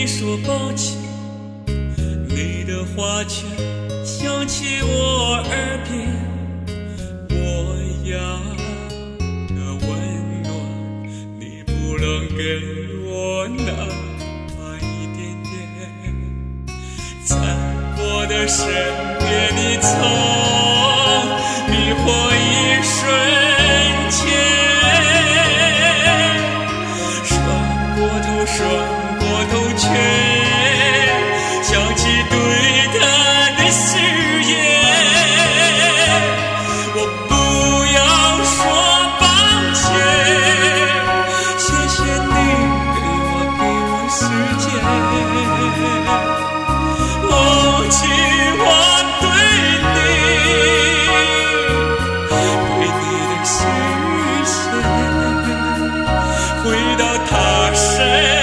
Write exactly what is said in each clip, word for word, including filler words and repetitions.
你说抱歉，你的话却响起我耳边，我要的温暖你不能给我那一点点，在我的身边你曾迷惑一瞬间，转过头转过头却想起对他的誓言，我不要说抱歉，谢谢你给我给我时间，哦，请我对你对你的视线回到他身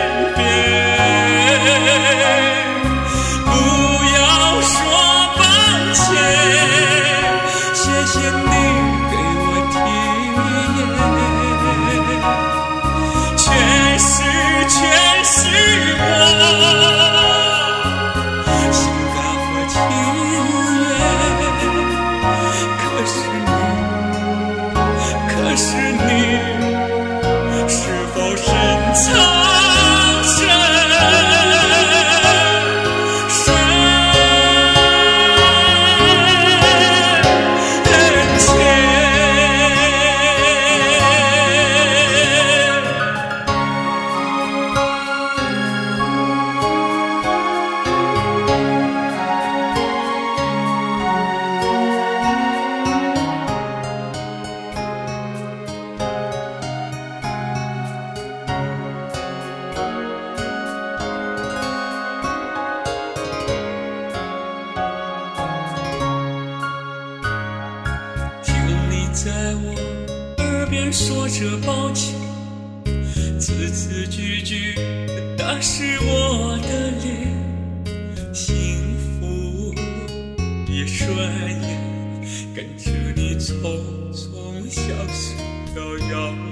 在我耳边说着抱歉，字字句句打湿我的脸，幸福一瞬间跟着你匆匆消失到遥远。